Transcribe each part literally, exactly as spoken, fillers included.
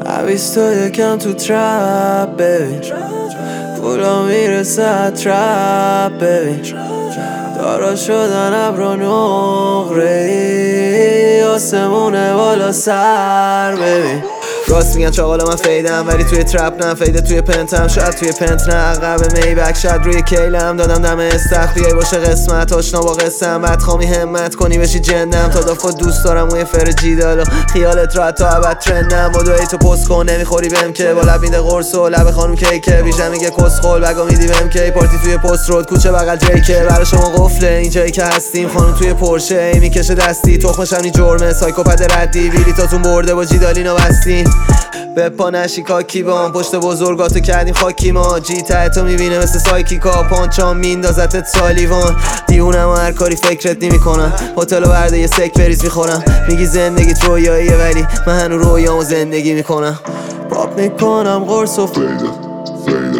عویستو یکم تو ترپ ببین، پولا میرسه ترپ ببین، دارا شدن ابرا نقره ای، آسمونه بالا سر ببین. راست میگن چاقالا من فیدم، ولی توی ترپ نه، فیده توی پنتم، شاید توی پنت نه، عقب میبک شاید روی کیلم، دادم دم استخ بیای باشه قسمت، آشنا با قسم بدخوامی همت کنی بشی جندم، تا دافا دوست دارم موی فر جیدالا، خیالت راحت تا عبد ترندم، بدوی تو پست کن نمیخوری بهم که، با لب میده قرص و لب خانم کیکه، بیشتر میگه کسخل بگا میدی بهم که، پارتی توی پست رود کوچه بغل جیکه، برای شما قفله اینجایی که هستیم، خانم توی پرشه ای میکشه دستی، تخمش هم جرمه سایکوپت ردی، بیلیتاتون برده با جیدالینا بستین، به پا نشی کاکی بام، پشت بزرگاتو کردیم خاکی ما، جی ته تو میبینه مثل سایکیکا، پانچام میندازتت سالیوان، دیونم و هر کاری فکرت نمیکنم، هتل و برده یه سک بریز میخورم، میگی زندگیت رویاییه ولی من هنو رویامو زندگی میکنم، پاپ میکنم قرص و فیده فیده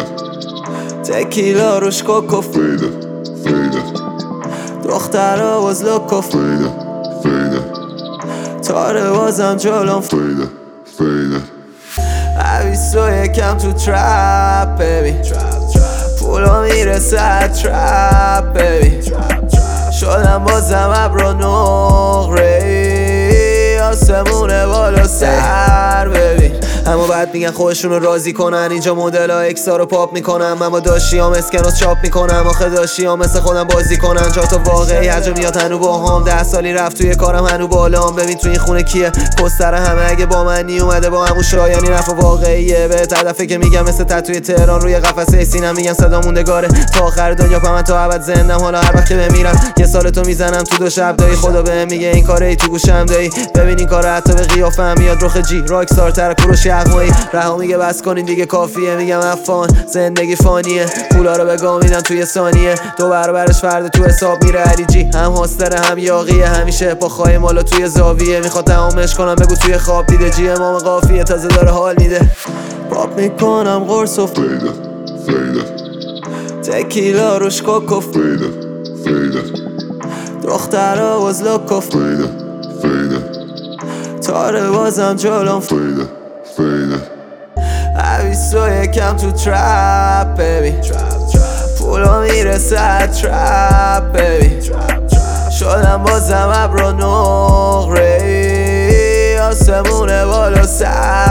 تکیلا روش کوکو، فیده فیده دخترها باز لوکو، فیده فیده تاره بازم جلوم، فیده فیده عویسو یکم تو ترپ ببین، پولا میرسه ترپ ببین، شدم بازم ابرا نقره ای، آسمونه بالا سر ببین. اما بعد میگن خودشونو راضی کنن، اینجا مدل ها اکسا رو پاپ میکنم، اما داشیام اسکناس چاپ میکنم، آخه داشیام مثل خودم بازی کنن، چهار تا واقعی هر جا میاد هنو با هم، ده سالی رفت توی کارم هنو بالام، ببین توی این خونه کیه پستر همه اگه با من نی اومده با همون شایانی رفت واقعیه، به هدفه که میگم مثل تتوی تهران روی قفسه سینم، میگن صدا موندگاره تا آخر دنیا، پا من تا ابد زندم، حالا هر وقت که بمیرم یه سال تو میزنم تو دو شب دایی، خدا بهم میگه این کاره ای تو گوشم دایی، ببین این کار حتی به قیافم میاد رخ جی راکستار تر کوروش اقوایی، رها میگه بس کنین دیگه کافیه، میگم افان زندگی فانیه، پولا رو به گام میدم توی ثانیه، دو برابرش فردا تو حساب میره علی جی، هم هاستره هم یاقیه، همیشه با خواهی مالا توی زاویه، میخواد تمامش کنم بگو توی خواب دیده، جی امام قافیه تازه داره حال میده، پاپ میکنم قرص و فیده فیده تکیلا روش کوکو، فیده فیده دخترها باز لوکو، فیده فیده تاره بازم جلوم، فیده فیده عویسو یکم تو ترپ ببین، پولا میرسه ترپ ببین، شدم بازم ابرا نقره ای، آسمونه بالا سر